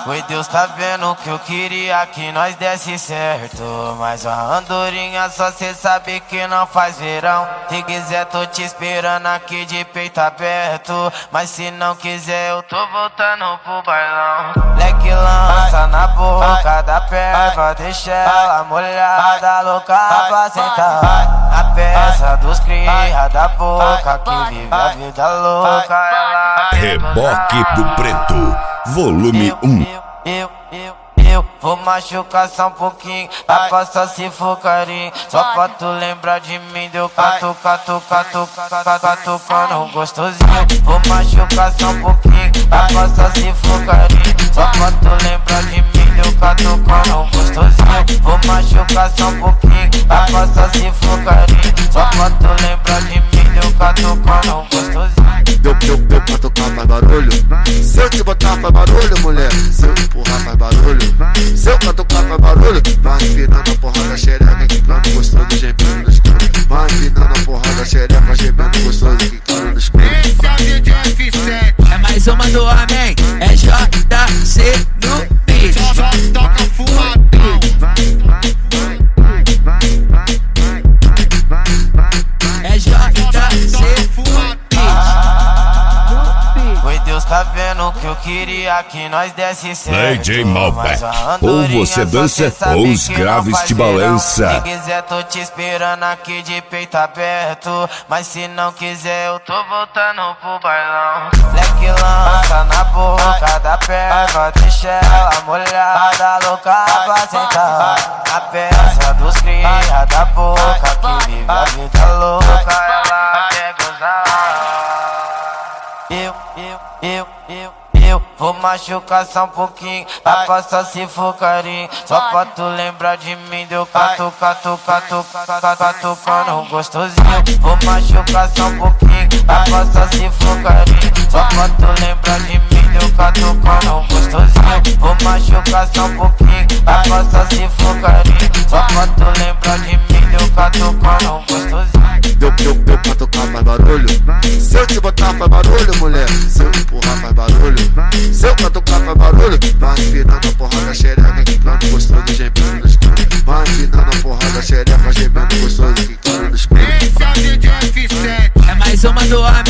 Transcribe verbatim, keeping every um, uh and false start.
Oi, Deus tá vendo que eu queria que nós desse certo, mas a andorinha só cê sabe que não faz verão. Se quiser tô te esperando aqui de peito aberto, mas se não quiser eu tô voltando pro bailão. Leque lança na boca da perva, deixa ela molhada, louca pra sentar. A peça dos cria da boca que vive a vida louca, ela Reboque do Preto, volume um. Eu, eu, eu vou machucar só um pouquinho, dá pra só se for carinho. Só pra tu lembrar de mim, deu catu, catu, catu, catu, catucando gostosinho. Vou machucar só um pouquinho, dá pra só se for carinho. Só pra tu lembrar de mim, deu catucando gostosinho. Vou machucar só um pouquinho, dá pra só se for carinho. Só pra tu lembrar de mim, deu catucando gostosinho. Deu, deu, deu pra tocar faz barulho. Se eu te botar faz barulho, mulher. Se eu empurrar faz barulho. Se eu catucar faz barulho. Vai empinando a porra da xereca, quicando gostoso, gemendo no escuro. Vai empinando a porra da xereca, gemendo gostoso, quicando no escuro. Esse é o D J F sete. É mais uma do homem, é J C no beat. Só toca fumadão. É J C fumadão. Oi, Deus tá vendo que eu queria que nós desse certo, D J Malbec, ou você dança ou os graves te balança. Se quiser tô te esperando aqui de peito aberto, mas se não quiser eu tô voltando pro bailão. Leque lança na boca da perva, deixa ela molhada, louca pra sentar. A peça dos cria da boca que vive a vida louca, ela quer gozar. Eu, eu, eu, eu, eu vou machucar só um pouquinho, dá pra só se for carinho. Só pra tu lembrar de mim, deu catu, catu, catu, catu, catucando gostosinho. Vou machucar só um pouquinho, dá pra só se for carinho. Só pra tu lembrar de mim, deu catucando gostosinho. Vou machucar só um pouquinho, dá pra só se for carinho. Só pra tu lembrar de mim, deu catucando gostosinho. Deu, deu, deu pra tocar faz barulho. Se eu te botar faz barulho, mulher. Se eu empurrar faz barulho. Se eu catucar faz barulho. Vai empinando a porra da xereca, quicando gostoso, gemendo no escuro. Vai empinando a porra da xereca, gemendo gostoso, quicando no escuro. Esse é o D J F sete. É mais uma do homem.